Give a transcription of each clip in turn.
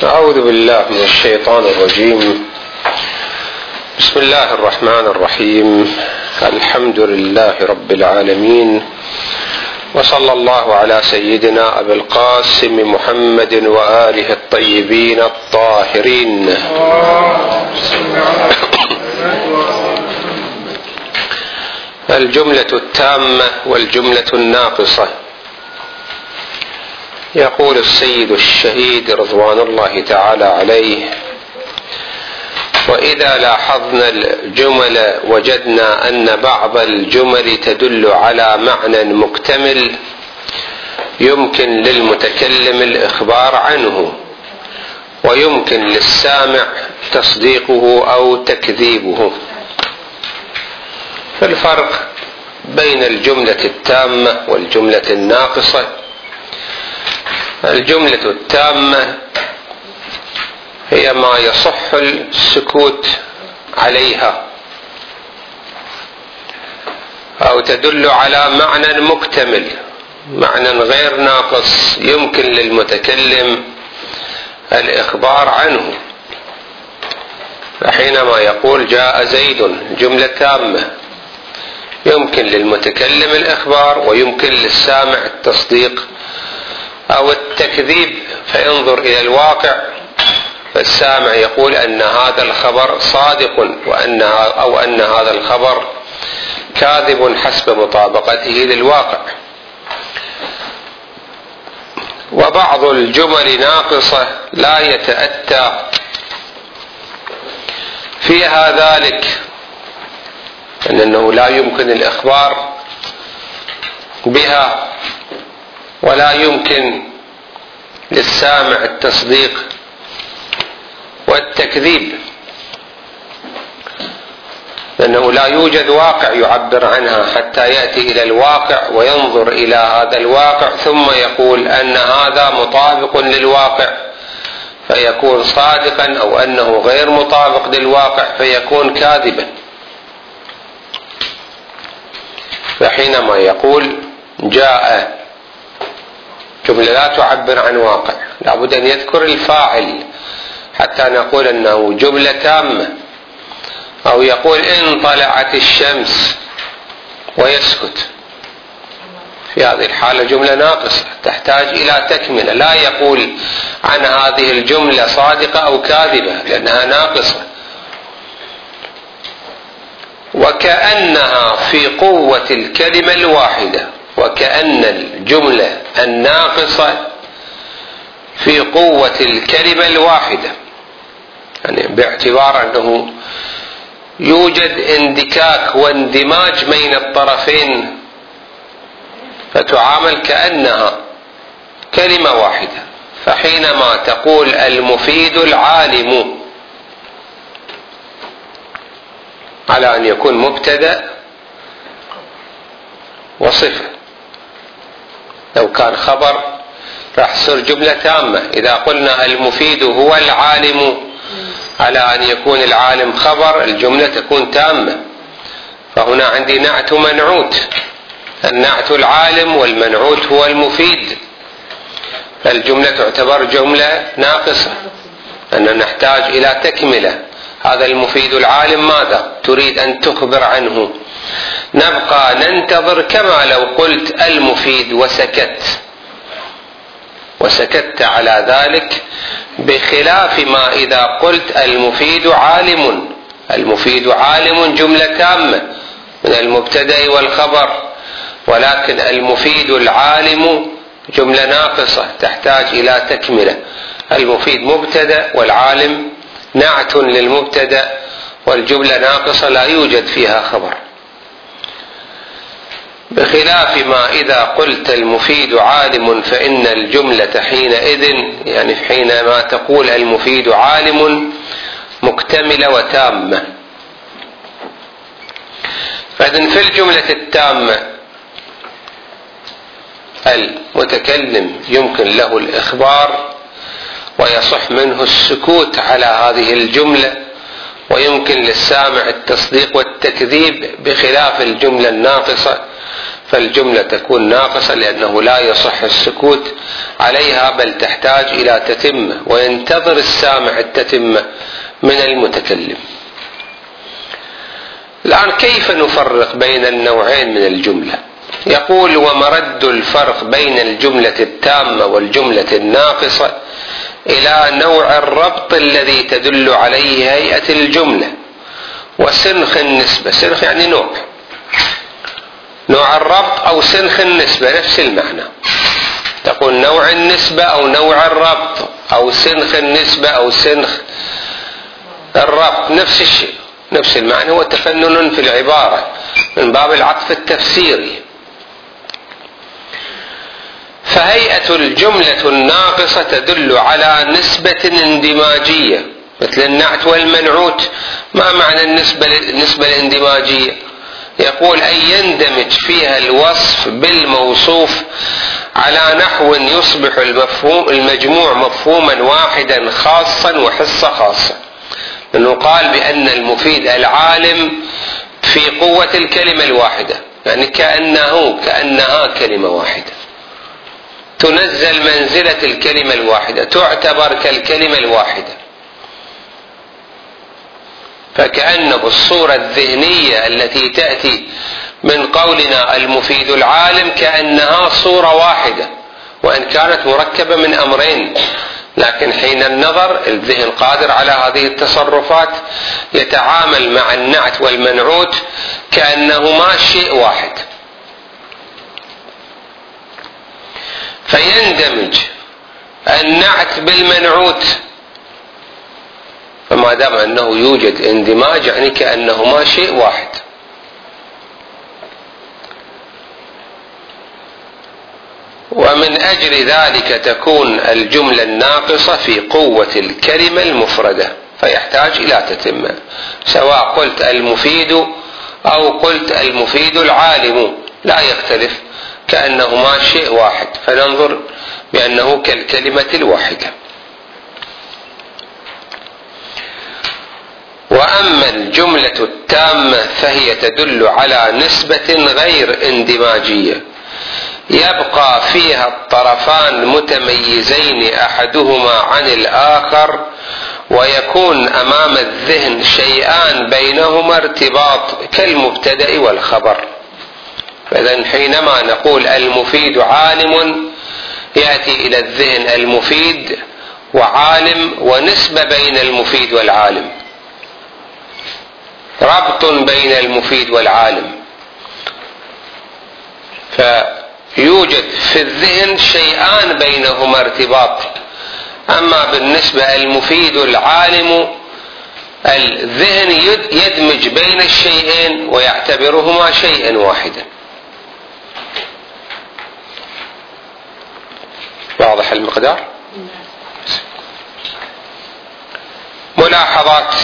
أعوذ بالله من الشيطان الرجيم. بسم الله الرحمن الرحيم. الحمد لله رب العالمين، وصلى الله على سيدنا أبي القاسم محمد وآله الطيبين الطاهرين. الجملة التامة والجملة الناقصة. يقول السيد الشهيد رضوان الله تعالى عليه: وإذا لاحظنا الجمل وجدنا أن بعض الجمل تدل على معنى مكتمل يمكن للمتكلم الإخبار عنه، ويمكن للسامع تصديقه أو تكذيبه. فالفرق بين الجملة التامة والجملة الناقصة: الجملة التامة هي ما يصح السكوت عليها، أو تدل على معنى مكتمل، معنى غير ناقص يمكن للمتكلم الإخبار عنه. فحينما يقول جاء زيد، جملة تامة يمكن للمتكلم الإخبار ويمكن للسامع التصديق أو التكذيب، فينظر إلى الواقع فالسامع يقول أن هذا الخبر صادق أو أن هذا الخبر كاذب حسب مطابقته للواقع. وبعض الجمل ناقصة لا يتأتى فيها ذلك، أنه لا يمكن الإخبار بها ولا يمكن للسامع التصديق والتكذيب، لأنه لا يوجد واقع يعبر عنها حتى يأتي إلى الواقع وينظر إلى هذا الواقع ثم يقول أن هذا مطابق للواقع فيكون صادقا، أو أنه غير مطابق للواقع فيكون كاذبا. فحينما يقول جاء، جملة لا تعبر عن واقع، لابد أن يذكر الفاعل حتى نقول أنه جملة تامة. أو يقول إن طلعت الشمس ويسكت، في هذه الحالة جملة ناقصة تحتاج إلى تكملة. لا يقول عن هذه الجملة صادقة أو كاذبة لأنها ناقصة. وكأنها في قوة الكلمة الواحدة، وكأن الجملة الناقصة في قوة الكلمة الواحدة، يعني باعتبار أنه يوجد اندكاك واندماج بين الطرفين فتعامل كأنها كلمة واحدة. فحينما تقول المفيد العالم، على أن يكون مبتدأ وصفة. لو كان خبر راح تصير جملة تامة. إذا قلنا المفيد هو العالم، على أن يكون العالم خبر، الجملة تكون تامة. فهنا عندي نعت منعوت، النعت العالم والمنعوت هو المفيد، فالجملة تعتبر جملة ناقصة، أننا نحتاج إلى تكملة. هذا المفيد العالم ماذا تريد أن تخبر عنه؟ نبقى ننتظر كما لو قلت المفيد وسكت على ذلك، بخلاف ما إذا قلت المفيد عالم. المفيد عالم جملة تامة من المبتدأ والخبر، ولكن المفيد العالم جملة ناقصة تحتاج إلى تكملة. المفيد مبتدأ والعالم نعت للمبتدأ، والجملة ناقصة لا يوجد فيها خبر. بخلاف ما إذا قلت المفيد عالم فإن الجملة حينئذ، يعني حينما تقول المفيد عالم، مكتملة وتامة. فإذن في الجملة التامة المتكلم يمكن له الإخبار ويصح منه السكوت على هذه الجملة، ويمكن للسامع التصديق والتكذيب، بخلاف الجملة الناقصة، فالجملة تكون ناقصة لأنه لا يصح السكوت عليها، بل تحتاج إلى تتمة، وينتظر السامع التتمة من المتكلم. الآن كيف نفرق بين النوعين من الجملة؟ يقول: ومرد الفرق بين الجملة التامة والجملة الناقصة إلى نوع الربط الذي تدل عليه هيئة الجملة، وسنخ النسبة. سنخ يعني نوع الربط أو سنخ النسبة نفس المعنى. تقول نوع النسبة أو نوع الربط، أو سنخ النسبة أو سنخ الربط، نفس الشيء، نفس المعنى. هو تفنن في العبارة من باب العطف التفسيري. فهيئة الجملة الناقصة تدل على نسبة اندماجية، مثل النعت والمنعوت. ما معنى النسبة الاندماجية؟ يقول: أن يندمج فيها الوصف بالموصوف على نحو يصبح المجموع مفهوما واحدا خاصا وحصة خاصة. لأنه قال بأن المفيد العالم في قوة الكلمة الواحدة، يعني كأنها كلمة واحدة، تنزل منزلة الكلمة الواحدة، تعتبر كالكلمة الواحدة. فكأنه الصورة الذهنية التي تأتي من قولنا المفيد العالم كأنها صورة واحدة، وإن كانت مركبة من أمرين، لكن حين النظر الذهن قادر على هذه التصرفات، يتعامل مع النعت والمنعوت كأنهما شيء واحد. فيندمج النعت بالمنعوت، فما دام أنه يوجد اندماج يعني كأنهما شيء واحد. ومن أجل ذلك تكون الجملة الناقصة في قوة الكلمة المفردة، فيحتاج إلى تتمة، سواء قلت المفيد أو قلت المفيد العالم لا يختلف، كأنهما شيء واحد، فننظر بأنه كالكلمة الواحدة. وأما الجملة التامة فهي تدل على نسبة غير اندماجية، يبقى فيها الطرفان متميزين أحدهما عن الآخر، ويكون أمام الذهن شيئان بينهما ارتباط كالمبتدأ والخبر. فإذن حينما نقول المفيد عالم، يأتي إلى الذهن المفيد وعالم، ونسبة بين المفيد والعالم، ربط بين المفيد والعالم، فيوجد في الذهن شيئان بينهما ارتباط. أما بالنسبة المفيد العالم، الذهن يدمج بين الشيئين ويعتبرهما شيئا واحدا. واضح المقدار؟ ملاحظات.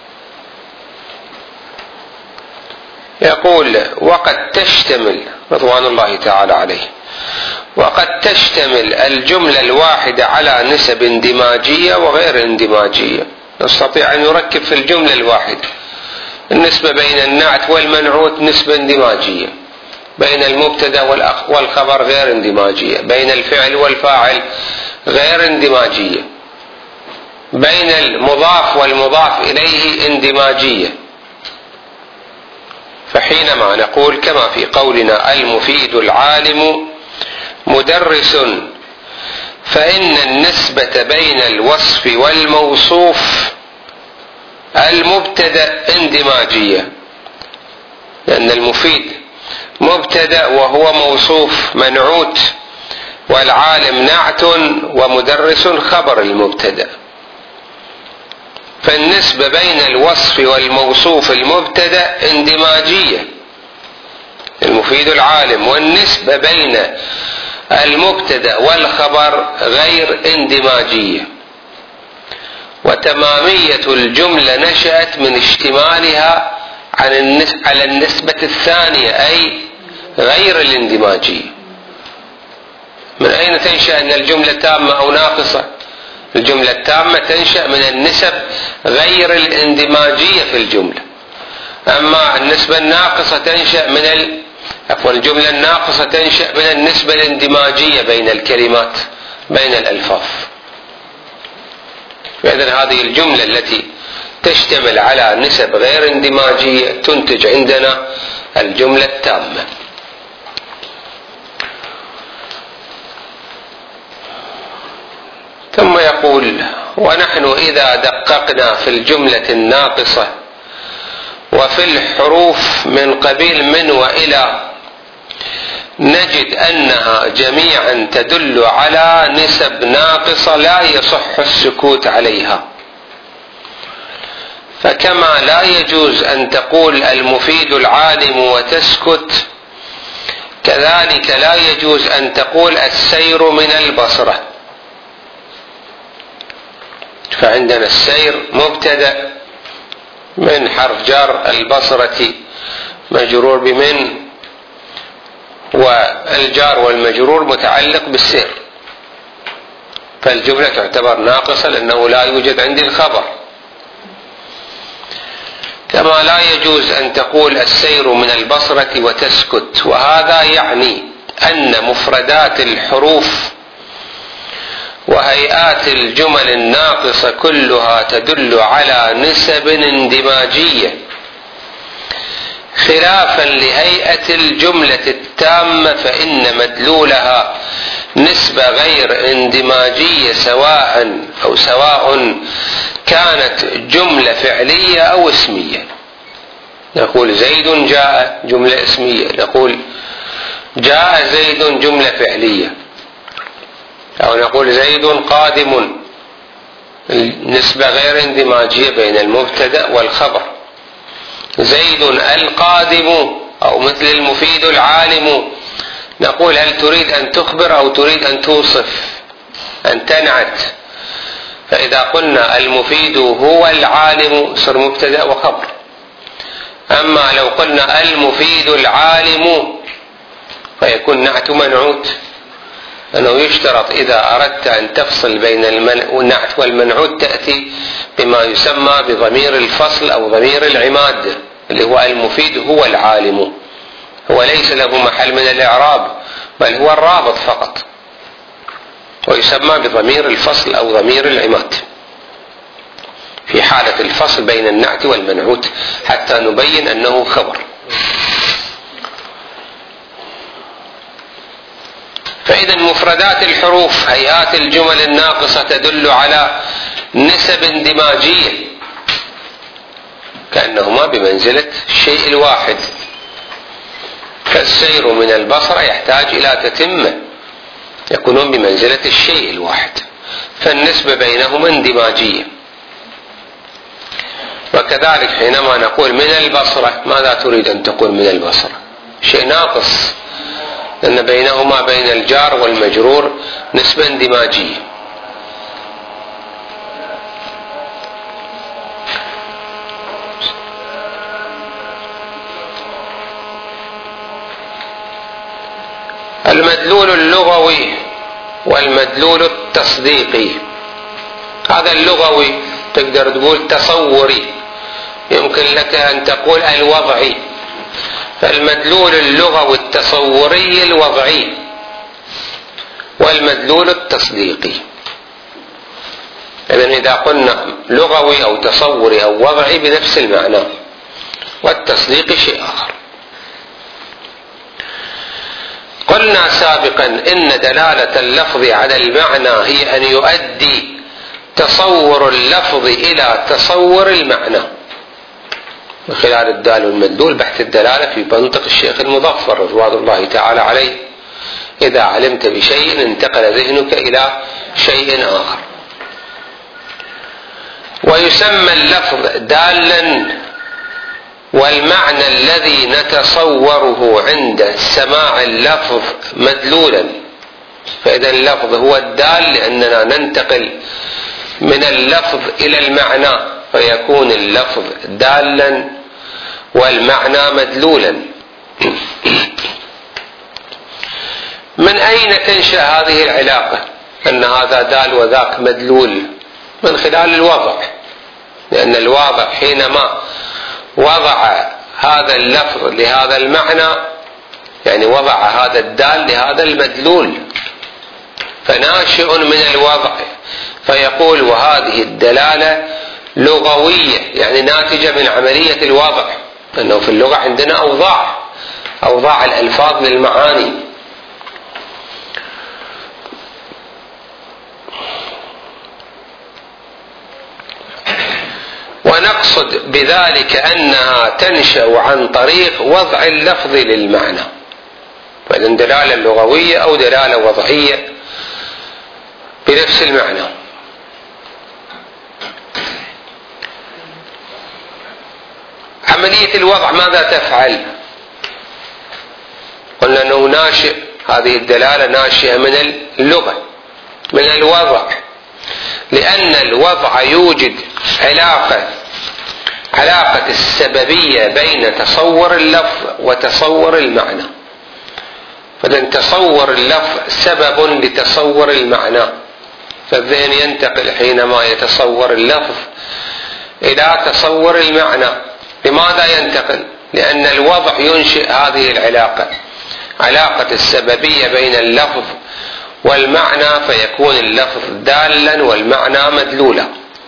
يقول: وقد تشتمل رضوان الله تعالى عليه، وقد تشتمل الجملة الواحدة على نسب اندماجية وغير اندماجية. نستطيع أن نركب في الجملة الواحدة النسبة بين النعت والمنعوت نسبة اندماجية، بين المبتدأ والخبر غير اندماجية، بين الفعل والفاعل غير اندماجية، بين المضاف والمضاف إليه اندماجية. فحينما نقول كما في قولنا المفيد العالم مدرس، فإن النسبة بين الوصف والموصوف المبتدأ اندماجية، لأن المفيد مبتدأ وهو موصوف منعوت، والعالم نعت ومدرس خبر المبتدأ، فالنسبة بين الوصف والموصوف المبتدأ اندماجية، المفيد العالم، والنسبة بين المبتدأ والخبر غير اندماجية. وتمامية الجملة نشأت من اشتمالها على النسبة الثانية، أي غير الاندماجية. من أين تنشأ أن الجملة تامة أو ناقصة؟ الجملة التامة تنشأ من النسب غير الاندماجية في الجملة. أما النسبة الناقصة تنشأ الجملة الناقصة تنشأ من النسبة الاندماجية بين الكلمات، بين الألفاظ. فإذن هذه الجملة التي تشتمل على نسب غير اندماجية تنتج عندنا الجملة التامة. ثم يقول: ونحن إذا دققنا في الجملة الناقصة وفي الحروف من قبيل من وإلى نجد أنها جميعا تدل على نسب ناقصة لا يصح السكوت عليها. فكما لا يجوز أن تقول المفيد العالم وتسكت، كذلك لا يجوز أن تقول السير من البصرة. فعندنا السير مبتدأ من حرف جر، البصرة مجرور بمن، والجار والمجرور متعلق بالسير، فالجملة تعتبر ناقصة لأنه لا يوجد عندي الخبر. كما لا يجوز أن تقول السير من البصرة وتسكت، وهذا يعني أن مفردات الحروف وهيئات الجمل الناقصة كلها تدل على نسب اندماجية، خلافا لهيئة الجملة التامة فإن مدلولها نسبة غير اندماجية سواء كانت جملة فعلية أو اسمية. نقول زيد جاء جملة اسمية، نقول جاء زيد جملة فعلية، أو نقول زيد قادم، نسبة غير اندماجية بين المبتدأ والخبر. زيد القادم، أو مثل المفيد العالم، نقول هل تريد أن تخبر أو تريد أن توصف، أن تنعت؟ فإذا قلنا المفيد هو العالم صار مبتدأ وخبر. أما لو قلنا المفيد العالم فيكون نعت منعوت، أنه يشترط إذا أردت أن تفصل بين النعت والمنعوت تأتي بما يسمى بضمير الفصل أو ضمير العماد، اللي هو المفيد هو العالم، هو ليس له محل من الإعراب بل هو الرابط فقط، ويسمى بضمير الفصل أو ضمير العماد في حالة الفصل بين النعت والمنعوت حتى نبين أنه خبر. فإذا مفردات الحروف هيئات الجمل الناقصة تدل على نسب اندماجية، كأنهما بمنزلة الشيء الواحد. فالسير من البصرة يحتاج إلى تتمة، يكونون بمنزلة الشيء الواحد، فالنسبة بينهما اندماجية. وكذلك حينما نقول من البصرة، ماذا تريد أن تقول من البصرة؟ شيء ناقص، لأن بينهما بين الجار والمجرور نسبة اندماجية. المدلول اللغوي والمدلول التصديقي. هذا اللغوي تقدر تقول تصوري، يمكن لك أن تقول الوضعي. فالمدلول اللغوي التصوري الوضعي، والمدلول التصديقي. إذن إذا قلنا لغوي أو تصوري أو وضعي بنفس المعنى، والتصديقي شيء آخر. قلنا سابقا إن دلالة اللفظ على المعنى هي أن يؤدي تصور اللفظ إلى تصور المعنى، من خلال الدال والمدلول بحث الدلالة في منطق الشيخ المظفر رضوان الله تعالى عليه: إذا علمت بشيء انتقل ذهنك إلى شيء آخر. ويسمى اللفظ دالا، والمعنى الذي نتصوره عند سماع اللفظ مدلولا. فإذا اللفظ هو الدال لأننا ننتقل من اللفظ إلى المعنى، فيكون اللفظ دالا والمعنى مدلولا. من أين تنشأ هذه العلاقة؟ أن هذا دال وذاك مدلول من خلال الوضع، لأن الواضع حينما وضع هذا اللفظ لهذا المعنى يعني وضع هذا الدال لهذا المدلول، فناشئ من الوضع، فيقول وهذه الدلالة لغوية يعني ناتجة من عملية الوضع، أنه في اللغة عندنا أوضاع الألفاظ للمعاني. ونقصد بذلك أنها تنشأ عن طريق وضع اللفظ للمعنى، فإذن دلالة لغوية أو دلالة وضعية بنفس المعنى. عملية الوضع ماذا تفعل؟ قلنا أنه ناشئ، هذه الدلالة ناشئة من اللغة، من الوضع، لأن الوضع يوجد علاقة السببية بين تصور اللفظ وتصور المعنى، فإذن تصور اللفظ سبب لتصور المعنى، فالذهن ينتقل حينما يتصور اللفظ إلى تصور المعنى. لماذا ينتقل؟ لأن الوضع ينشئ هذه العلاقة، علاقة السببية بين اللفظ والمعنى، فيكون اللفظ دالا والمعنى مدلولا.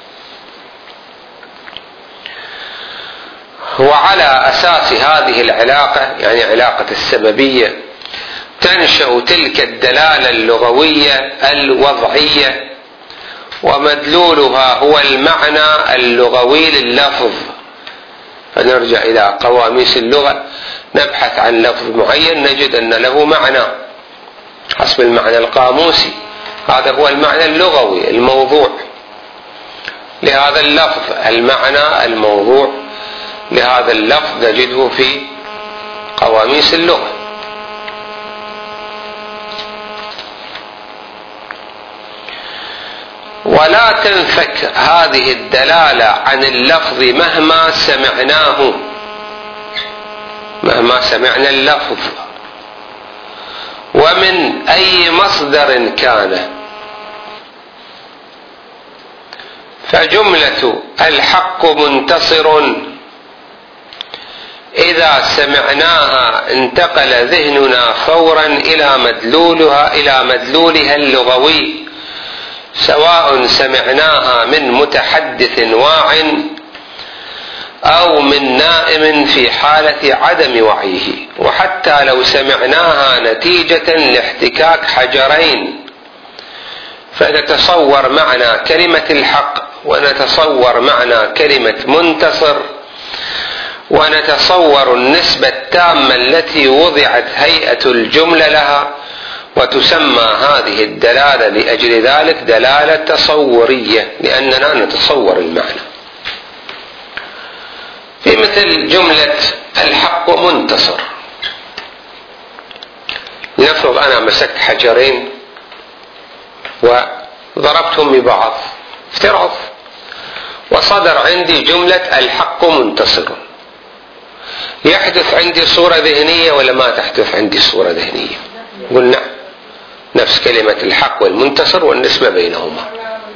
وعلى أساس هذه العلاقة يعني علاقة السببية تنشأ تلك الدلالة اللغوية الوضعية، ومدلولها هو المعنى اللغوي لللفظ. فنرجع إلى قواميس اللغة نبحث عن لفظ معين نجد أن له معنى حسب المعنى القاموسي، هذا هو المعنى اللغوي الموضوع لهذا اللفظ، المعنى الموضوع لهذا اللفظ نجده في قواميس اللغة. ولا تنفك هذه الدلالة عن اللفظ مهما سمعنا اللفظ ومن أي مصدر كان. فجملة الحق منتصر إذا سمعناها انتقل ذهننا فورا إلى مدلولها اللغوي، سواء سمعناها من متحدث واع أو من نائم في حالة عدم وعيه. وحتى لو سمعناها نتيجة لاحتكاك حجرين فنتصور معنى كلمة الحق، ونتصور معنى كلمة منتصر، ونتصور النسبة التامة التي وضعت هيئة الجملة لها، وتسمى هذه الدلالة لأجل ذلك دلالة تصورية، لأننا نتصور المعنى. في مثل جملة الحق منتصر، لنفرض أنا مسكت حجرين وضربتهم ببعض، افتراض، وصدر عندي جملة الحق منتصر، يحدث عندي صورة ذهنية ولا ما تحدث عندي صورة ذهنية؟ قلنا نفس كلمة الحق والمنتصر والنسبة بينهما.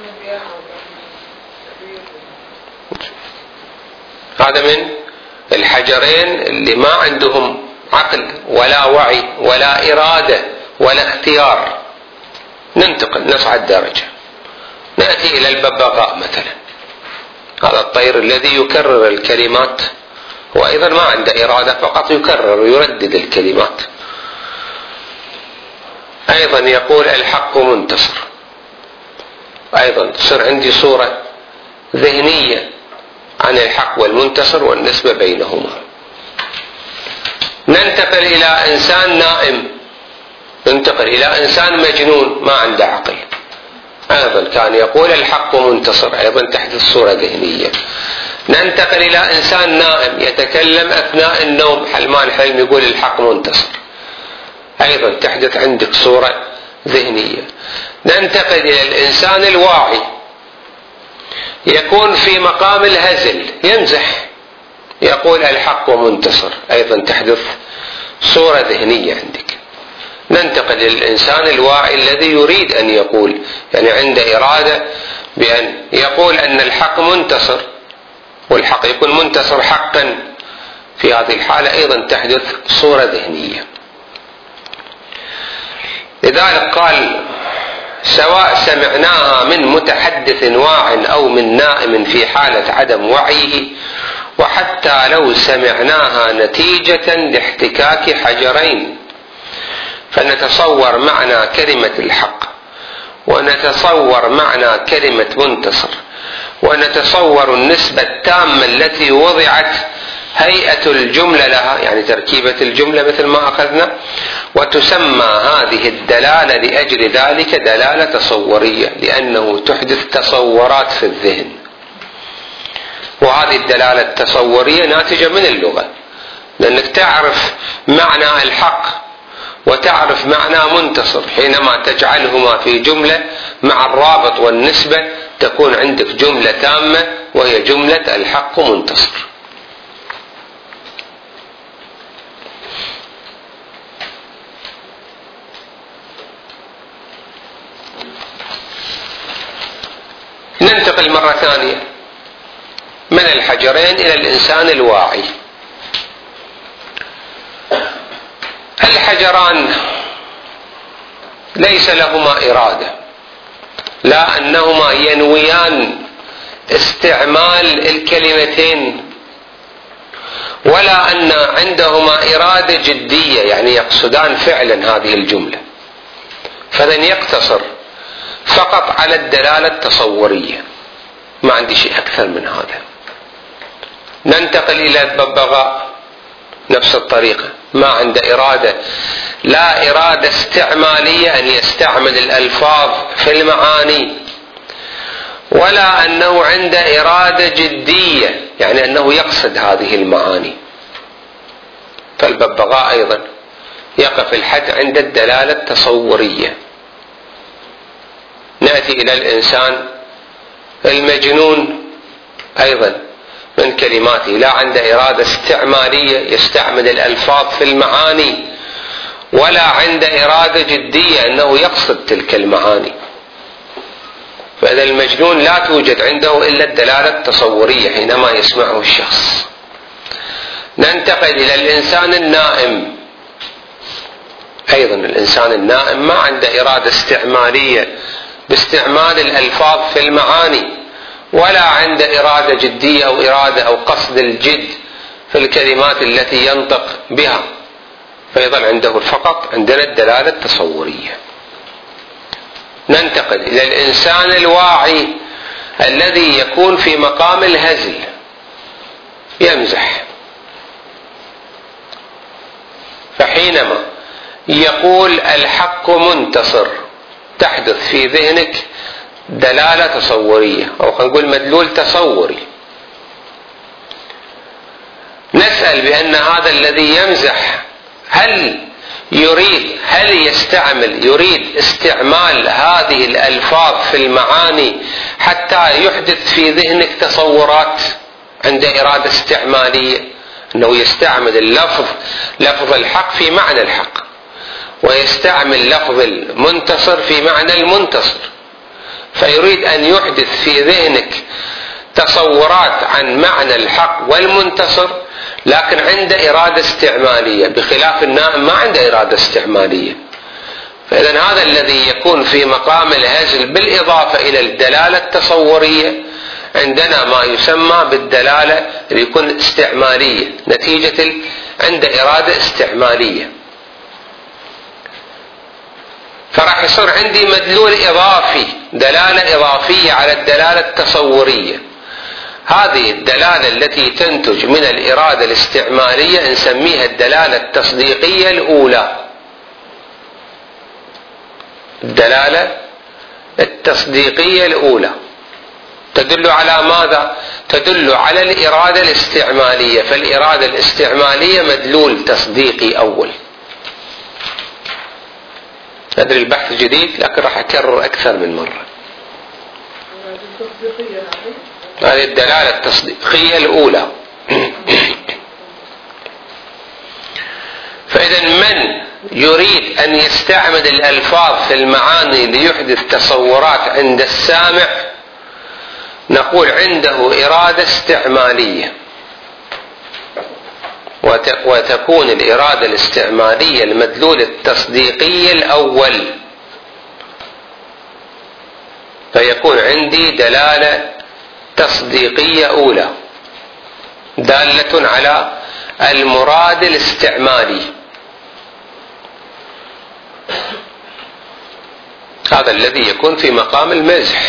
هذا من الحجرين اللي ما عندهم عقل ولا وعي ولا إرادة ولا اختيار. ننتقل نصعد درجة، نأتي إلى الببغاء مثلا، هذا الطير الذي يكرر الكلمات، هو أيضا ما عنده إرادة، فقط يكرر ويردد الكلمات. أيضا يقول الحق منتصر، أيضا تصير عندي صورة ذهنية عن الحق والمنتصر والنسبة بينهما. ننتقل إلى إنسان نائم، ننتقل إلى إنسان مجنون ما عنده عقل، أيضا كان يقول الحق منتصر، أيضا تحدث صورة ذهنية. ننتقل إلى إنسان نائم يتكلم أثناء النوم، حلمان حلم يقول الحق منتصر، أيضا تحدث عندك صورة ذهنية. ننتقل إلى الإنسان الواعي، يكون في مقام الهزل يمزح، يقول الحق منتصر، أيضا تحدث صورة ذهنية عندك. ننتقل للإنسان الواعي الذي يريد أن يقول، يعني عنده إرادة بأن يقول أن الحق منتصر، والحق يكون منتصر حقا. في هذه الحالة أيضا تحدث صورة ذهنية. لذلك قال: سواء سمعناها من متحدث واع أو من نائم في حالة عدم وعيه، وحتى لو سمعناها نتيجة لاحتكاك حجرين، فنتصور معنى كلمة الحق، ونتصور معنى كلمة منتصر، ونتصور النسبة التامة التي وضعت هيئة الجملة لها، يعني تركيبة الجملة مثل ما أخذنا، وتسمى هذه الدلالة لأجل ذلك دلالة تصورية، لأنه تحدث تصورات في الذهن. وهذه الدلالة التصورية ناتجة من اللغة، لأنك تعرف معنى الحق وتعرف معنى منتصر، حينما تجعلهما في جملة مع الرابط والنسبة تكون عندك جملة تامة، وهي جملة الحق منتصر. ننتقل مرة ثانية من الحجرين إلى الإنسان الواعي. الحجران ليس لهما إرادة، لا أنهما ينويان استعمال الكلمتين، ولا أن عندهما إرادة جدية، يعني يقصدان فعلا هذه الجملة، فلن يقتصر فقط على الدلالة التصورية. ما عندي شيء أكثر من هذا. ننتقل إلى الببغاء نفس الطريقة، ما عنده إرادة، لا إرادة استعمالية أن يستعمل الألفاظ في المعاني، ولا أنه عنده إرادة جدية، يعني أنه يقصد هذه المعاني. فالببغاء أيضا يقف الحد عند الدلالة التصورية. نأتي إلى الإنسان المجنون أيضا من كلماته، لا عنده إرادة استعمالية يستعمل الألفاظ في المعاني، ولا عنده إرادة جدية أنه يقصد تلك المعاني. فإذا المجنون لا توجد عنده إلا الدلالة التصورية حينما يسمعه الشخص. ننتقل إلى الإنسان النائم. أيضا الإنسان النائم ما عنده إرادة استعمالية باستعمال الألفاظ في المعاني، ولا عنده إرادة جدية أو إرادة أو قصد الجد في الكلمات التي ينطق بها، فيظل عنده فقط عندنا الدلالة التصورية. ننتقل إلى الإنسان الواعي الذي يكون في مقام الهزل، يمزح. فحينما يقول الحق منتصر تحدث في ذهنك دلالة تصورية، أو خلينا نقول مدلول تصوري. نسأل بأن هذا الذي يمزح هل يريد استعمال هذه الألفاظ في المعاني حتى يحدث في ذهنك تصورات؟ عنده إرادة استعمالية أنه يستعمل لفظ الحق في معنى الحق، ويستعمل لفظ المنتصر في معنى المنتصر، فيريد أن يحدث في ذهنك تصورات عن معنى الحق والمنتصر، لكن عنده إرادة استعمالية، بخلاف النائم ما عنده إرادة استعمالية. فإذا هذا الذي يكون في مقام الهزل بالإضافة إلى الدلالة التصورية عندنا ما يسمى بالدلالة اللي يكون استعمالية، نتيجة عنده إرادة استعمالية. فراح يصير عندي مدلول إضافي، دلالة إضافية على الدلالة التصورية. هذه الدلالة التي تنتج من الإرادة الاستعمالية نسميها الدلالة التصديقية الأولى. الدلالة التصديقية الأولى تدل على ماذا؟ تدل على الإرادة الاستعمالية، فالإرادة الاستعمالية مدلول تصديقي أول. أدري البحث جديد لكن راح أكرر أكثر من مرة. هذه الدلالة التصديقية الأولى. فإذا من يريد أن يستعمل الألفاظ في المعاني ليحدث تصورات عند السامع، نقول عنده إرادة استعمالية، وتكون الإرادة الاستعمالية المدلول التصديقي الأول، فيكون عندي دلالة تصديقية أولى دالة على المراد الاستعمالي. هذا الذي يكون في مقام المزح.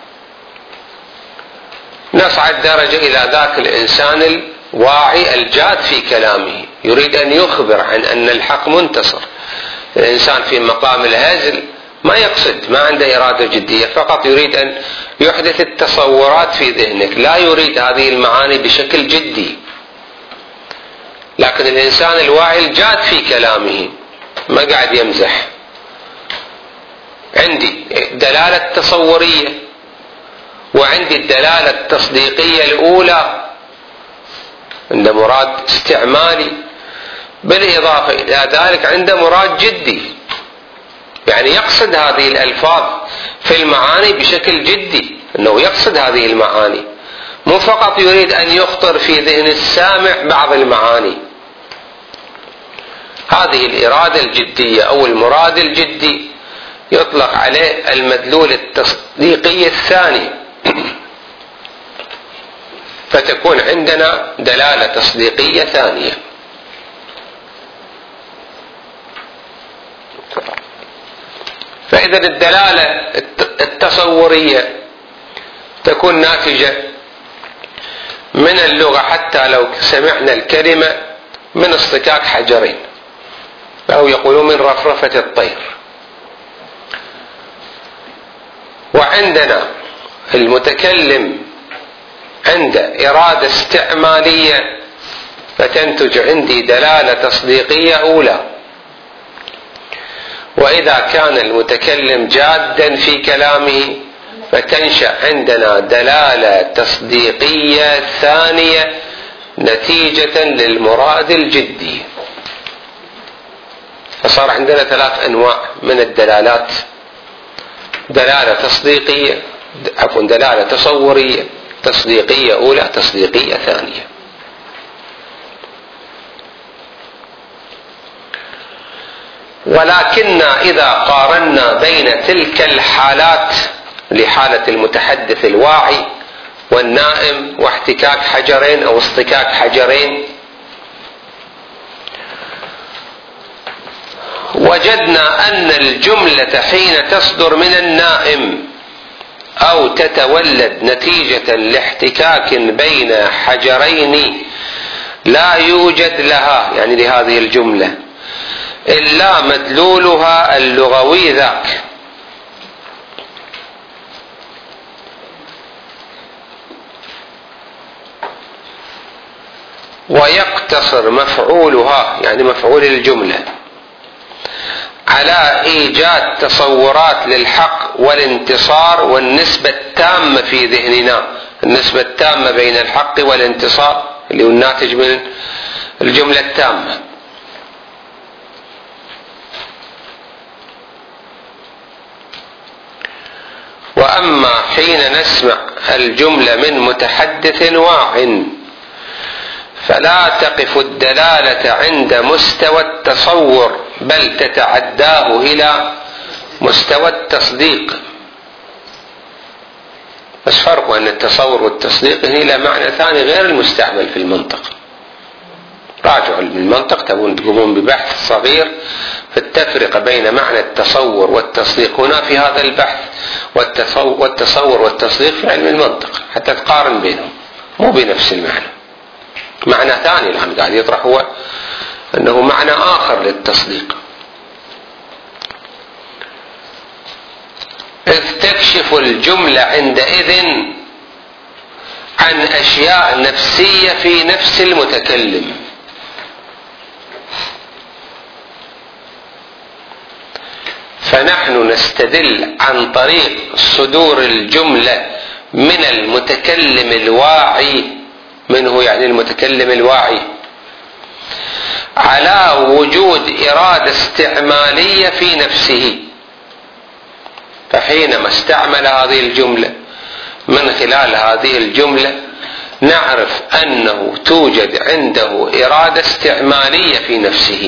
نصعد درجة إلى ذاك الإنسان الواعي الجاد في كلامه، يريد أن يخبر عن أن الحق منتصر. الإنسان في مقام الهزل ما يقصد، ما عنده إرادة جدية، فقط يريد أن يحدث التصورات في ذهنك، لا يريد هذه المعاني بشكل جدي. لكن الإنسان الواعي الجاد في كلامه ما قاعد يمزح. عندي دلالة تصورية، وعندي الدلالة التصديقية الأولى، عنده مراد استعمالي، بالإضافة إلى ذلك عنده مراد جدي، يعني يقصد هذه الألفاظ في المعاني بشكل جدي، أنه يقصد هذه المعاني، مو فقط يريد أن يخطر في ذهن السامع بعض المعاني. هذه الإرادة الجدية أو المراد الجدي يطلق عليه المدلول التصديقي الثاني. فتكون عندنا دلالة تصديقية ثانية. فإذا الدلالة التصورية تكون ناتجة من اللغة، حتى لو سمعنا الكلمة من اصطكاك حجرين، أو يقولون من رفرفة الطير. وعندنا المتكلم عند إرادة استعمالية، فتنتج عندي دلالة تصديقية أولى. وإذا كان المتكلم جادا في كلامه فتنشأ عندنا دلالة تصديقية ثانية نتيجة للمراد الجدي. فصار عندنا 3 أنواع من الدلالات: دلالة تصديقية، دلالة تصورية، تصديقية أولى، تصديقية ثانية. ولكن إذا قارنا بين تلك الحالات لحالة المتحدث الواعي والنائم واحتكاك حجرين أو اصطكاك حجرين، وجدنا أن الجملة حين تصدر من النائم أو تتولد نتيجة لاحتكاك بين حجرين لا يوجد لها، يعني لهذه الجملة، إلا مدلولها اللغوي ذاك. ويقتصر مفعولها، يعني مفعول الجملة، على إيجاد تصورات للحق والانتصار والنسبة التامة في ذهننا، النسبة التامة بين الحق والانتصار اللي هو الناتج من الجملة التامة. وأما حين نسمع الجملة من متحدث واع فلا تقف الدلالة عند مستوى التصور، بل تتعداه إلى مستوى التصديق. بس فرق أن التصور والتصديق إلى معنى ثاني غير المستعمل في المنطق. راجعوا المنطق تقومون ببحث صغير في التفرقة بين معنى التصور والتصديق هنا في هذا البحث، والتصور والتصديق في علم المنطق، حتى تقارن بينهم، مو بنفس المعنى، معنى ثاني الآن قاعد يطرح، هو أنه معنى آخر للتصديق. إذ تكشف الجملة عندئذ عن أشياء نفسية في نفس المتكلم، فنحن نستدل عن طريق صدور الجملة من المتكلم الواعي، منه يعني المتكلم الواعي، على وجود وجود إرادة استعمالية في نفسه. فحينما استعمل هذه الجملة من خلال هذه الجملة نعرف أنه توجد عنده إرادة استعمالية في نفسه.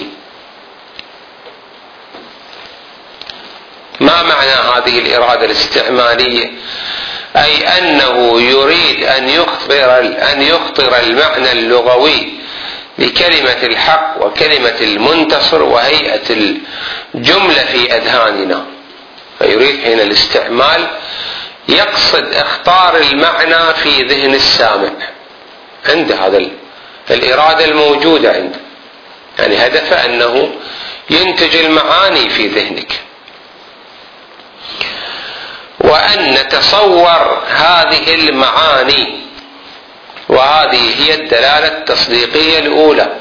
ما معنى هذه الإرادة الاستعمالية؟ أي أنه يريد أن يخطر المعنى اللغوي لكلمة الحق وكلمة المنتصر وهيئة الجملة في أذهاننا. فيريد حين الاستعمال يقصد اخطار المعنى في ذهن السامع، عنده هذا الإرادة الموجودة عنده، يعني هدفه أنه ينتج المعاني في ذهنك، وأن نتصور هذه المعاني. وهذه هي الدلالة التصديقية الأولى.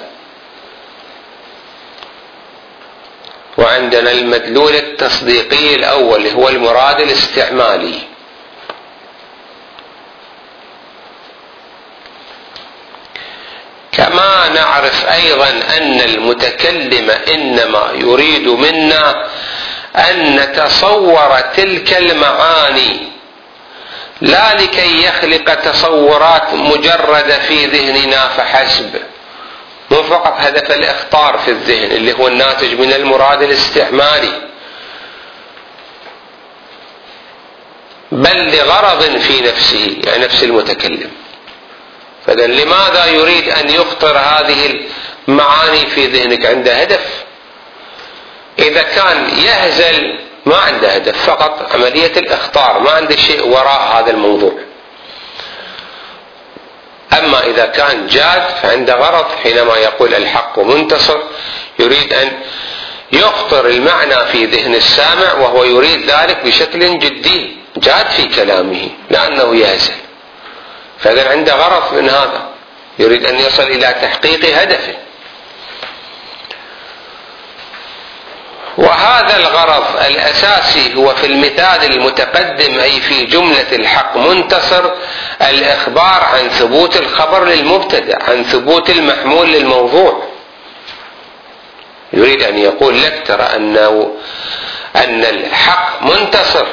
وعندنا المدلول التصديقي الأول هو المراد الاستعمالي. كما نعرف أيضا أن المتكلم إنما يريد منا أن نتصور تلك المعاني لا لكي يخلق تصورات مجردة في ذهننا فحسب، مو فقط هدف الإخطار في الذهن اللي هو الناتج من المراد الاستعمالي، بل لغرض في نفسه، يعني نفس المتكلم. فإذا لماذا يريد أن يخطر هذه المعاني في ذهنك؟ عنده هدف. إذا كان يهزل ما عنده هدف، فقط عملية الإخطار، ما عنده شيء وراء هذا الموضوع. أما إذا كان جاد فعنده غرض. حينما يقول الحق منتصر يريد أن يخطر المعنى في ذهن السامع، وهو يريد ذلك بشكل جدي جاد في كلامه لأنه يهزل. فإذا عنده غرض من هذا، يريد أن يصل إلى تحقيق هدفه. وهذا الغرض الأساسي هو في المثال المتقدم، أي في جملة الحق منتصر، الإخبار عن ثبوت الخبر للمبتدأ، عن ثبوت المحمول للموضوع. يريد أن يقول لك ترى أن الحق منتصر،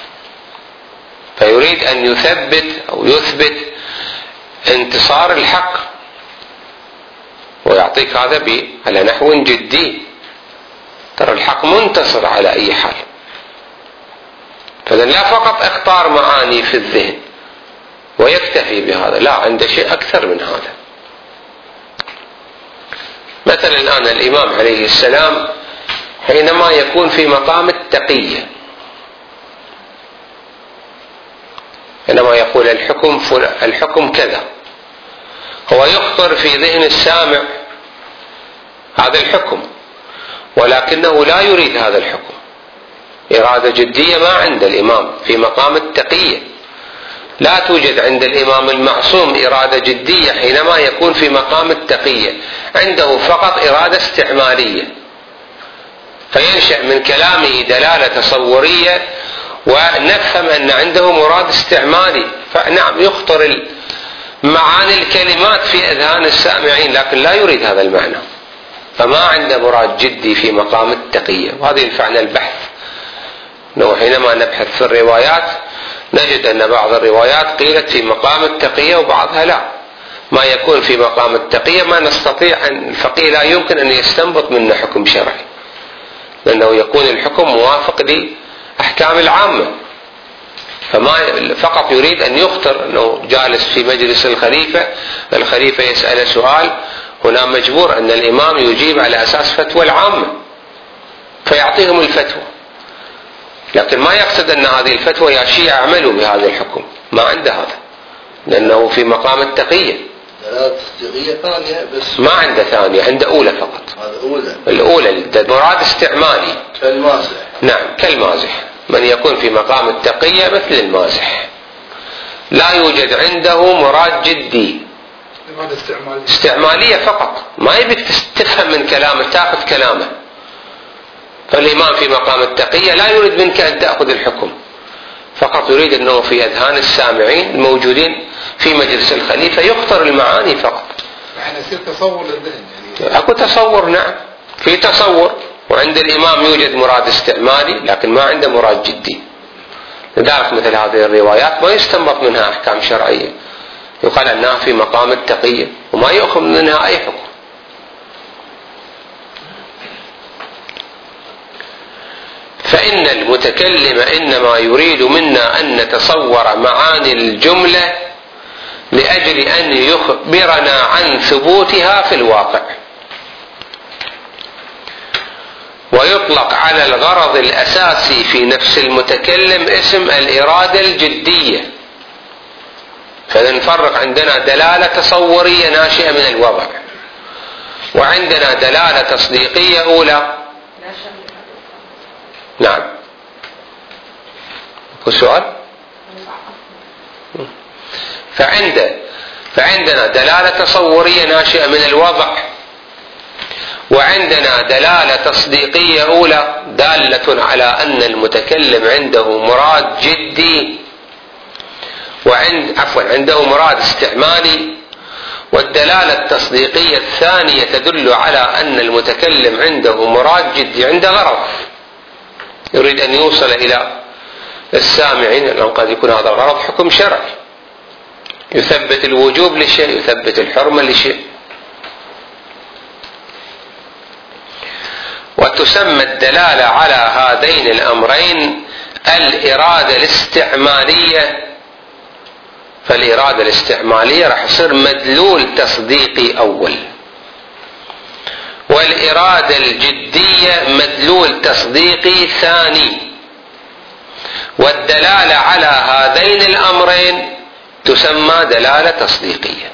فيريد أن يثبت أو يثبت انتصار الحق، ويعطيك هذا على نحو جدي. ترى الحق منتصر على أي حال. فإذا لا فقط اختار معاني في الذهن ويكتفي بهذا، لا، عنده شيء أكثر من هذا. مثلا الآن الإمام عليه السلام حينما يكون في مقام التقية، حينما يقول الحكم كذا، هو يخطر في ذهن السامع هذا الحكم، ولكنه لا يريد هذا الحكم. إرادة جدية ما عند الإمام في مقام التقية. لا توجد عند الإمام المعصوم إرادة جدية حينما يكون في مقام التقية، عنده فقط إرادة استعمالية. فينشأ من كلامه دلالة تصورية ونفهم أن عنده مراد استعمالي. فنعم يخطر معاني الكلمات في أذهان السامعين، لكن لا يريد هذا المعنى، فما عنده مراد جدي في مقام التقية. وهذا ينفعنا البحث. لو حينما نبحث في الروايات نجد أن بعض الروايات قيلت في مقام التقية وبعضها لا. ما يكون في مقام التقية ما نستطيع الفقيه لا يمكن أن يستنبط منه حكم شرعي، لأنه يكون الحكم موافق لأحكام العامة. فما فقط يريد أن يخطر أنه جالس في مجلس الخليفة يسأل سؤال، هنا مجبور أن الإمام يجيب على أساس فتوى العامة فيعطيهم الفتوى، لكن ما يقصد أن هذه الفتوى يا شيعة اعملوا بهذا الحكم، ما عنده هذا، لأنه في مقام التقية. دلالة تصديقية ثانية بس ما عنده ثانية، عنده أولى فقط. الأولى مراد استعمالي كالمازح. نعم كالمازح. من يكون في مقام التقية مثل المازح، لا يوجد عنده مراد جدي، استعمالية فقط. ما يبيك تفهم من كلامه، تأخذ كلامه. فالإمام في مقام التقية لا يريد منك أن تأخذ الحكم، فقط يريد أنه في أذهان السامعين الموجودين في مجلس الخليفة يخطر المعاني فقط. يعني يصير تصور للذهن، يعني أكو تصور. نعم في تصور، وعند الإمام يوجد مراد استعمالي لكن ما عنده مراد جدي. لذلك مثل هذه الروايات ما يستنبط منها أحكام شرعية، يقال أنها في مقام التقية وما يؤخذ منها أي حكم. فإن المتكلم إنما يريد منا أن نتصور معاني الجملة لأجل أن يخبرنا عن ثبوتها في الواقع. ويطلق على الغرض الأساسي في نفس المتكلم اسم الإرادة الجدية. فنفرق: عندنا دلالة تصورية ناشئة من الوضع، وعندنا دلالة تصديقية أولى. نعم. السؤال؟ فعندنا دلالة تصورية ناشئة من الوضع، وعندنا دلالة تصديقية أولى دالة على أن المتكلم عنده مراد جدي، عنده مراد استعمالي. والدلالة التصديقية الثانية تدل على أن المتكلم عنده مراد جدي، عنده غرض يريد أن يوصل إلى السامعين، لأنه قد يكون هذا الغرض حكم شرعي يثبت الوجوب لشيء، يثبت الحرمة لشيء. وتسمى الدلالة على هذين الأمرين الإرادة الاستعمالية. فالإرادة الاستعمالية راح يصير مدلول تصديقي أول، والإرادة الجدية مدلول تصديقي ثاني. والدلالة على هذين الأمرين تسمى دلالة تصديقية.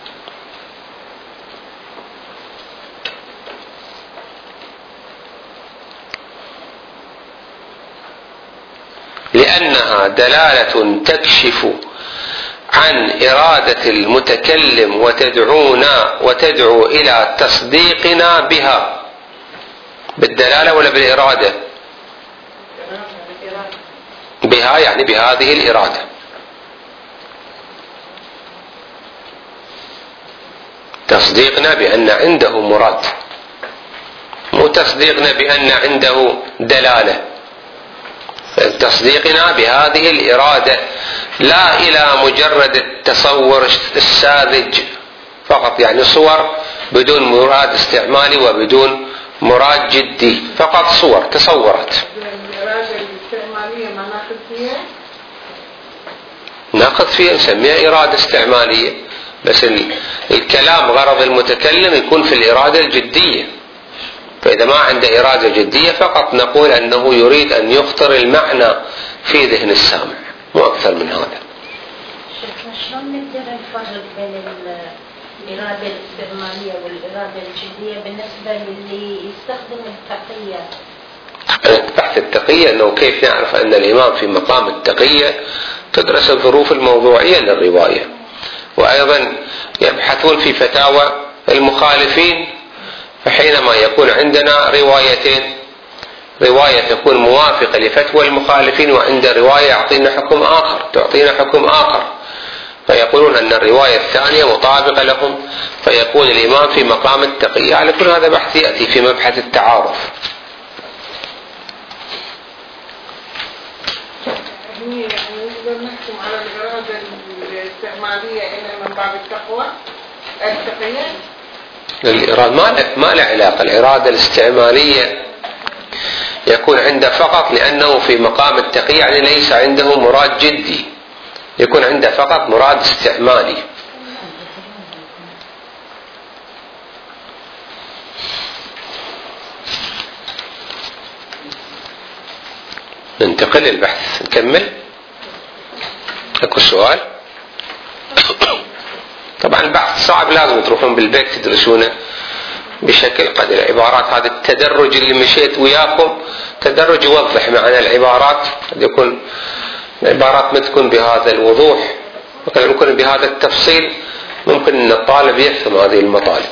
لأنها دلالة تكشف عن إرادة المتكلم وتدعو إلى تصديقنا بها. بالدلالة ولا بالإرادة؟ بها، يعني بهذه الإرادة. تصديقنا بأن عنده مراد، مو تصديقنا بأن عنده دلالة. تصديقنا بهذه الإرادة لا إلى مجرد التصور الساذج فقط، يعني صور بدون مراد استعمالي وبدون مراد جدي، فقط صور تصورت. الإرادة الاستعمالية ما ناخذ فيها؟ ناخذ فيها، نسميها إرادة استعمالية، بس الكلام غرض المتكلم يكون في الإرادة الجدية. فإذا ما عنده إرادة جدية فقط نقول أنه يريد أن يخطر المعنى في ذهن السامع، مو أكثر من هذا. شيخنا شلون نقدر نفرق بين الإرادة الاستعمالية والإرادة الجدية بالنسبة للي يستخدم التقية؟ بحث التقية أنه كيف نعرف أن الإمام في مقام التقية، تدرس الظروف الموضوعية للرواية، وأيضا يبحثون في فتاوى المخالفين. فحينما يكون عندنا روايتين، رواية تكون موافقة لفتوى المخالفين، وعند رواية تعطينا حكم آخر، فيقولون أن الرواية الثانية مطابقة لهم، فيكون الإمام في مقام التقية. على كل هذا بحث يأتي في مبحث التعارف. يعني نقدر نحكم على الإرادة الاستعمالية إنها من باب التقية؟ الإرادة ما له علاقة. الإرادة الاستعمالية يكون عنده فقط لأنه في مقام التقية، يعني ليس عنده مراد جدي، يكون عنده فقط مراد استعمالي. ننتقل للبحث، نكمل. اكو سؤال؟ طبعا البحث صعب، لازم تروحون بالبيت تدرسونه بشكل قد العبارات. هذا التدرج اللي مشيت وياكم تدرج يوضح معنى العبارات، قد يكون العبارات ما تكون بهذا الوضوح، وقد يكون بهذا التفصيل، ممكن ان الطالب يفهم هذه المطالب.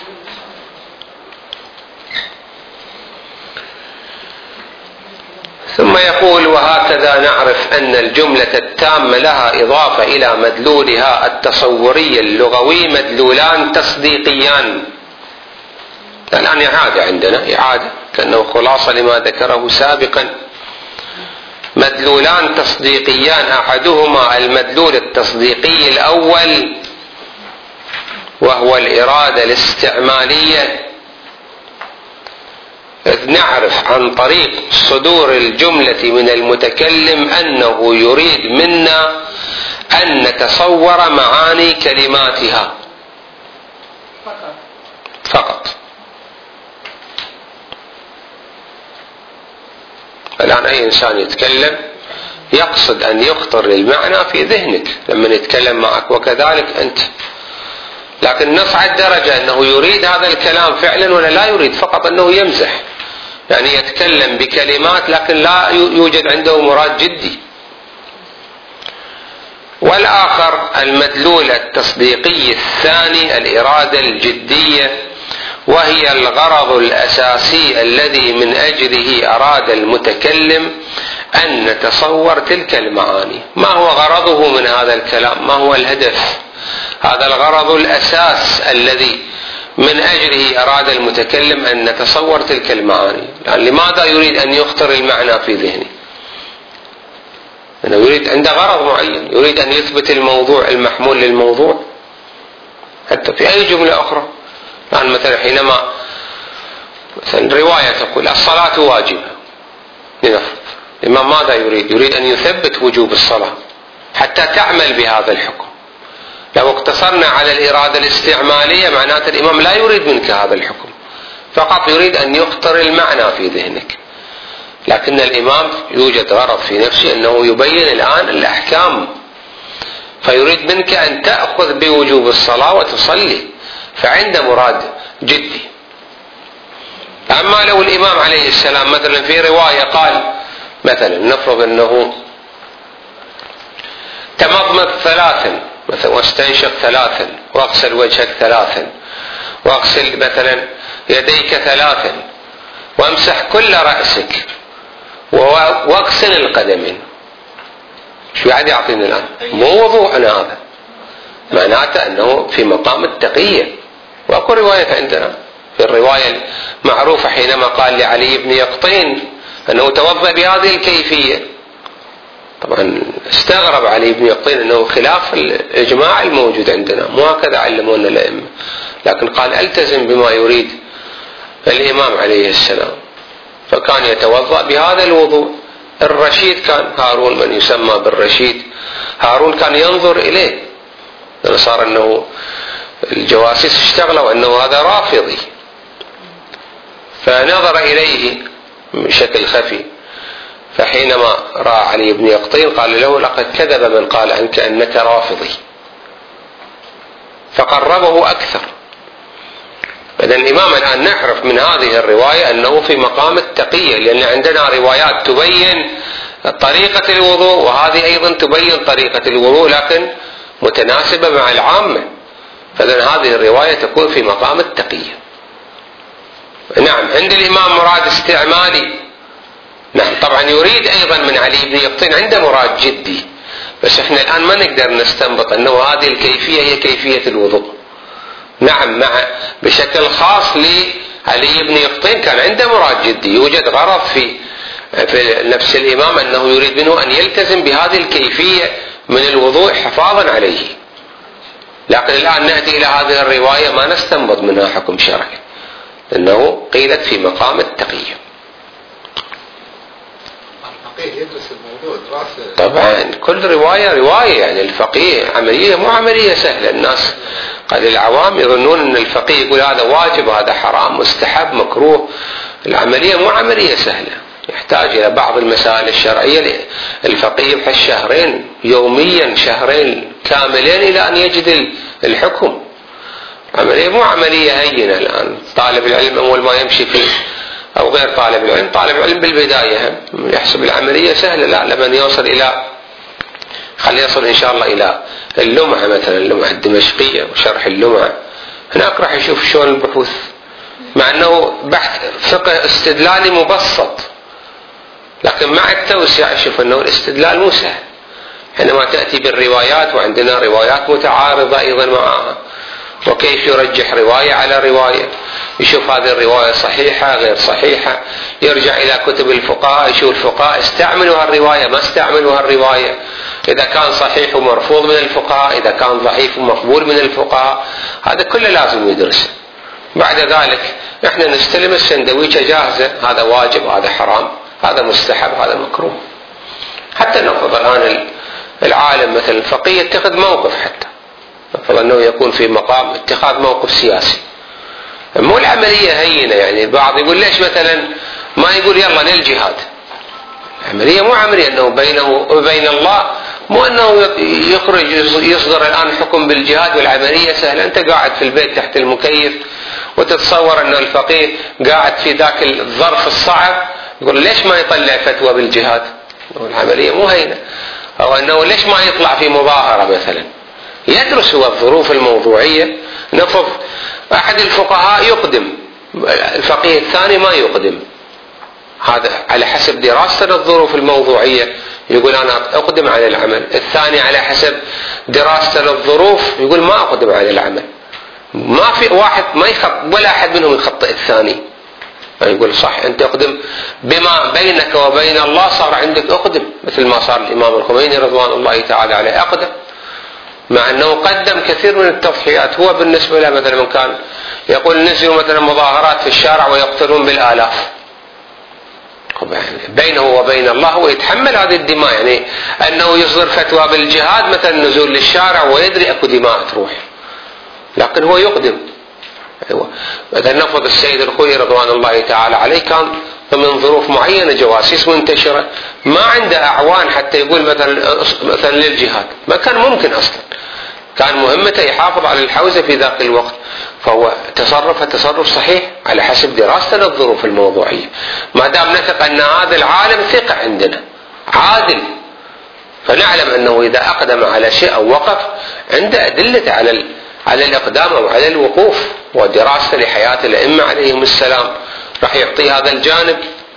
ثم يقول: وهكذا نعرف أن الجملة التامة لها إضافة إلى مدلولها التصوري اللغوي مدلولان تصديقيان. الآن إعادة عندنا، إعادة كأنه خلاصة لما ذكره سابقا. مدلولان تصديقيان، أحدهما المدلول التصديقي الأول وهو الإرادة الاستعمالية، إذ نعرف عن طريق صدور الجملة من المتكلم أنه يريد منا أن نتصور معاني كلماتها فقط. الآن أي إنسان يتكلم يقصد أن يخطر المعنى في ذهنك لما يتكلم معك، وكذلك أنت، لكن نصعد درجة أنه يريد هذا الكلام فعلا ولا لا يريد، فقط أنه يمزح، يعني يتكلم بكلمات لكن لا يوجد عنده مراد جدي. والآخر المدلول التصديقي الثاني الإرادة الجدية، وهي الغرض الأساسي الذي من أجله أراد المتكلم أن نتصور تلك المعاني. ما هو غرضه من هذا الكلام؟ ما هو الهدف؟ هذا الغرض الأساس الذي من أجله أراد المتكلم أن نتصور تلك المعاني. يعني لماذا يريد أن يخطر المعنى في ذهنه؟ أنه يريد، عنده غرض معين، يريد أن يثبت الموضوع المحمول للموضوع. حتى في أي جملة أخرى، يعني مثلا حينما مثلا رواية تقول الصلاة واجبة، لنفرض الإمام ماذا يريد؟ يريد أن يثبت وجوب الصلاة حتى تعمل بهذا الحكم. لو اقتصرنا على الإرادة الاستعمالية معناته الإمام لا يريد منك هذا الحكم، فقط يريد أن يخطر المعنى في ذهنك. لكن الإمام يوجد غرض في نفسه أنه يبين الآن الأحكام، فيريد منك أن تأخذ بوجوب الصلاة وتصلي، فعنده مراد جدي. أما لو الإمام عليه السلام مثلا في رواية قال مثلا نفرض أنه تمضمض ثلاثا مثلا واستنشق ثلاثا واغسل وجهك ثلاثا واغسل مثلا يديك ثلاثا وامسح كل رأسك واغسل القدمين، شو قاعد يعطينا الآن؟ مو وضوحنا هذا، معناته أنه في مقام التقية. وأكو رواية عندنا في الرواية المعروفة حينما قال لعلي بن يقطين أنه توضأ بهذه الكيفية. طبعا استغرب علي بن يقطين أنه خلاف الإجماع الموجود عندنا، مو هكذا علمونا الأئمة، لكن قال ألتزم بما يريد الإمام عليه السلام، فكان يتوضأ بهذا الوضوء. الرشيد كان هارون، من يسمى بالرشيد، هارون كان ينظر إليه، صار أنه الجواسيس اشتغلوا أنه هذا رافضي، فنظر إليه بشكل خفي، فحينما رأى علي بن يقطين قال له لقد كذب من قال عنك أنك رافضي، فقربه أكثر. إذن الإمام الآن نعرف من هذه الرواية أنه في مقام التقية، لأن عندنا روايات تبين طريقة الوضوء، وهذه أيضا تبين طريقة الوضوء لكن متناسبة مع العامة، فإذن هذه الرواية تكون في مقام التقية. نعم، عند الإمام مراد استعمالي، نعم طبعا يريد أيضا من علي بن يقطين عنده مراد جدي، بس احنا الآن ما نقدر نستنبط أنه هذه الكيفية هي كيفية الوضوء. نعم، بشكل خاص لعلي بن يقطين كان عنده مراد جدي، يوجد غرض في نفس الإمام أنه يريد منه أن يلتزم بهذه الكيفية من الوضوء حفاظا عليه. لكن الآن نأتي إلى هذه الرواية ما نستنبط منها حكم شرعي، لأنه قيلت في مقام التقية. يدرس الموضوع دراسة. طبعا كل رواية رواية، يعني الفقيه عملية مو عملية سهلة. الناس قد العوام يظنون أن الفقيه يقول هذا واجب هذا حرام مستحب مكروه، العملية مو عملية سهلة، يحتاج إلى بعض المسائل الشرعية. الفقيه يبحث شهرين يوميا، شهرين كاملين إلى أن يجد الحكم. عملية مو عملية هينة. الآن طالب العلم أول ما يمشي فيه أو غير طالب العلم، طالب العلم بالبداية يحسب العملية سهلة، لا، لمن يوصل إلى خليه يصل إن شاء الله إلى اللمعة مثلا، اللمعة الدمشقية وشرح اللمعة، هناك راح يشوف شلون البحوث، مع أنه بحث فقه استدلالي مبسط، لكن مع التوسع يشوف أنه الاستدلال مو سهل. حينما تأتي بالروايات، وعندنا روايات متعارضة أيضا معها، وكيف يرجح رواية على رواية، يشوف هذه الرواية صحيحة غير صحيحة، يرجع إلى كتب الفقهاء يشوف الفقهاء استعملوا هالرواية ما استعملوا هالرواية، إذا كان صحيح ومرفوض من الفقهاء، إذا كان ضعيف ومقبول من الفقهاء، هذا كله لازم يدرس. بعد ذلك احنا نستلم السندويشة جاهزة، هذا واجب، هذا حرام، هذا مستحب، هذا مكروه. حتى نفرض الآن العالم مثلا الفقيه يتخذ موقف، حتى نفرض أنه يكون في مقام اتخاذ موقف سياسي، مو العملية هينة. يعني البعض يقول ليش مثلا ما يقول يلا للجهاد؟ العملية مو عملية أنه بينه وبين الله، مو أنه يخرج يصدر الآن حكم بالجهاد والعملية سهلة. أنت قاعد في البيت تحت المكيف وتتصور أنه الفقيه قاعد في ذاك الظرف الصعب يقول ليش ما يطلع فتوى بالجهاد؟ العملية مو هينة. أو أنه ليش ما يطلع في مظاهرة مثلا؟ يدرس هو الظروف الموضوعية. نفرض أحد الفقهاء يقدم، الفقيه الثاني ما يقدم، هذا على حسب دراسة الظروف الموضوعية يقول أنا أقدم على العمل. الثاني على حسب دراسة الظروف يقول ما أقدم على العمل. ما في واحد ما يخط، ولا أحد منهم يخطئ الثاني، يقول صح أنت أقدم بما بينك وبين الله، صار عندك أقدم، مثل ما صار الإمام الخميني رضوان الله تعالى عليه أقدم، مع أنه قدم كثير من التضحيات. هو بالنسبة له مثلا من كان يقول نزلوا مثلا مظاهرات في الشارع ويقتلون بالآلاف، بينه وبين الله هو يتحمل هذه الدماء. يعني أنه يصدر فتوى بالجهاد مثلا نزول للشارع ويدري أكو دماء تروح، لكن هو يقدم. أيوة. مثلا نفرض السيد الخوئي رضوان الله تعالى عليه كان من ظروف معينة جواسيس منتشرة، ما عنده أعوان حتى يقول مثلا للجهاد، ما كان ممكن أصلا، كان مهمته يحافظ على الحوزة في ذاك الوقت، فهو تصرف صحيح على حسب دراسة الظروف الموضوعية. ما دام نثق أن هذا العالم ثقة عندنا عادل، فنعلم أنه إذا أقدم على شيء أو وقف عنده أدلة على الإقدام أو على الوقوف، ودراسة لحياة الأئمة عليهم السلام راح يعطي هذا الجانب.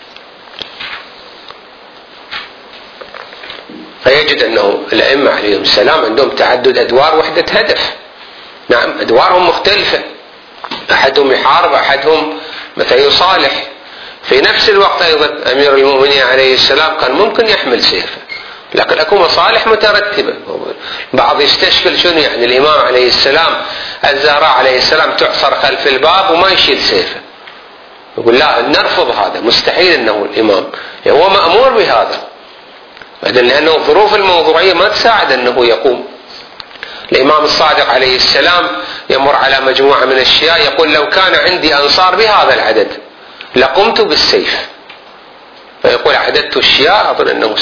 فيجد أنه الأئمة عليهم السلام عندهم تعدد أدوار وحدة هدف. نعم أدوارهم مختلفة، أحدهم يحارب، أحدهم مثلا يصالح. في نفس الوقت أيضا أمير المؤمنين عليه السلام كان ممكن يحمل سيفه، لكن أكو مصالح مترتبة. بعض يستشكل شنو يعني الإمام عليه السلام الزهراء عليه السلام تعصر خلف الباب وما يشيل سيفه، يقول لا نرفض هذا، مستحيل أنه الإمام هو مأمور بهذا، لأنه الظروف الموضوعية ما تساعد أنه يقوم. الإمام الصادق عليه السلام يمر على مجموعة من الشياء يقول لو كان عندي أنصار بهذا العدد لقمت بالسيف، فيقول عددت الشياء أظن أنه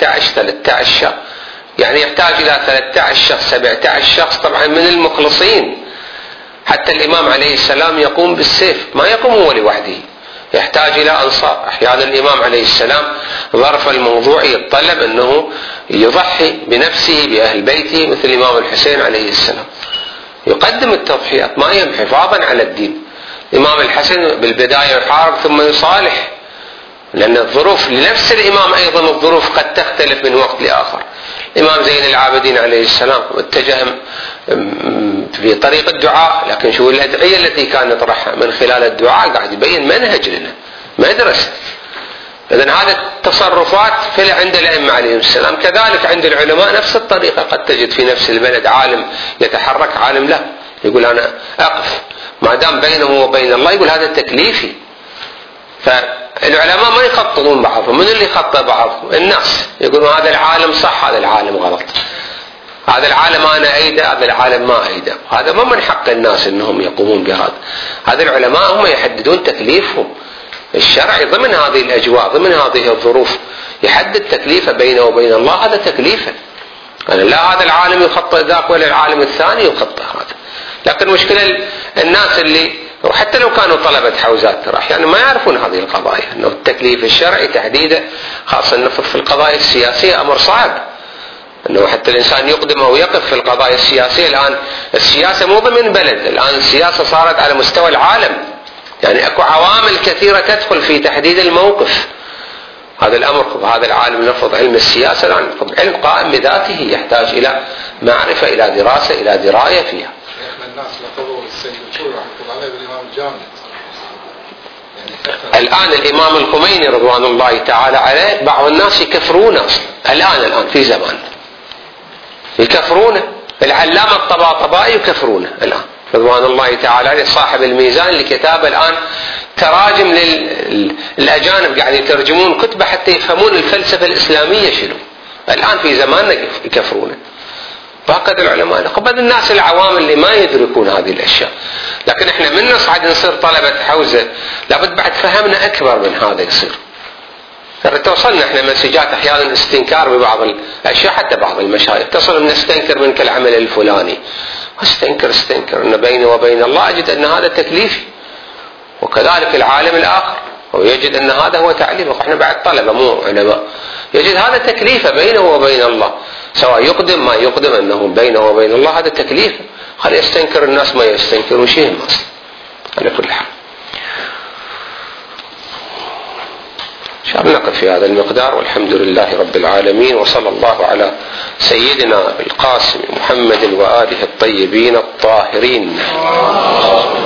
13 يعني يحتاج إلى 13 شخص 17 شخص طبعا من المخلصين. حتى الإمام عليه السلام يقوم بالسيف، ما يقوم هو لوحده، يحتاج إلى أنصار. أحيانا الإمام عليه السلام ظرف الموضوع يتطلب أنه يضحي بنفسه بأهل بيته، مثل الإمام الحسين عليه السلام يقدم التضحيات ما يهم حفاظا على الدين. الإمام الحسن بالبداية يحارب ثم يصالح، لأن الظروف لنفس الإمام أيضا الظروف قد تختلف من وقت لآخر. الإمام زين العابدين عليه السلام اتجه في طريق الدعاء، لكن شو الأدعية التي كان يطرحها من خلال الدعاء قاعد يبين منهج لنا مدرسة. إذن هذه التصرفات في عند الأئمة عليهم السلام. كذلك عند العلماء نفس الطريقة، قد تجد في نفس البلد عالم يتحرك، عالم لا يقول أنا أقف ما دام بينه وبين الله، يقول هذا تكليفي. فالعلماء ما يخططون بعضهم، من اللي يخطط بعضهم؟ الناس يقولون هذا العالم صح هذا العالم غلط، هذا العالم أنا أيده هذا العالم ما أيده. هذا ما من حق الناس أنهم يقومون بهذا. هذا العلماء هم يحددون تكليفهم الشرعي ضمن هذه الأجواء، ضمن هذه الظروف، يحدد تكليفه بينه وبين الله، هذا تكليفه. يعني لا هذا العالم يخطئ ذاك ولا العالم الثاني يخطئ هذا. لكن مشكلة الناس اللي وحتى لو كانوا طلبة حوزات ترى أحيانا ما يعرفون هذه القضايا، أنه التكليف الشرعي تحديده خاصة في القضايا السياسية أمر صعب، أنه حتى الإنسان يقدم أو يقف في القضايا السياسية. الآن السياسة مو ضمن بلد، الآن السياسة صارت على مستوى العالم، يعني أكو عوامل كثيرة تدخل في تحديد الموقف. هذا الأمر هذا العالم نفض علم السياسة الآن علم قائم بذاته، يحتاج إلى معرفة، إلى دراسة، إلى دراية فيها. الناس لقبوا السيد الخوئي رحمه الله عليه بالإمام الجامد. الآن الإمام الخميني رضوان الله تعالى عليه بعض الناس يكفرونه الآن في زمان يكفرونه. العلامة الطباطبائي يكفرونه الآن رضوان الله تعالى عليه، صاحب الميزان اللي كتاب الآن تراجم للأجانب قاعد يترجمون كتبه حتى يفهمون الفلسفة الإسلامية شنو. الآن في زماننا يكفرونه. وهكذا العلماء قبل الناس العوام اللي ما يدركون هذه الأشياء. لكن احنا من نصعد نصير طلبة حوزة لابد بعد فهمنا أكبر من هذا يصير. توصلنا احنا مسجات احيانا استنكار ببعض الاشياء، حتى بعض المشايخ تصل نستنكر منك العمل الفلاني، استنكر ان بيني وبين الله اجد ان هذا تكليفي، وكذلك العالم الاخر ويجد ان هذا هو تعليمه. احنا بعد طلبه مو علماء، يجد هذا تكليفه بينه وبين الله، سواء يقدم ما يقدم انه بينه وبين الله هذا تكليفه. خلي يستنكر الناس ما يستنكروا شيء اصلا. على كل حال نقف في هذا المقدار، والحمد لله رب العالمين، وصلى الله على سيدنا القاسم محمد وآله الطيبين الطاهرين.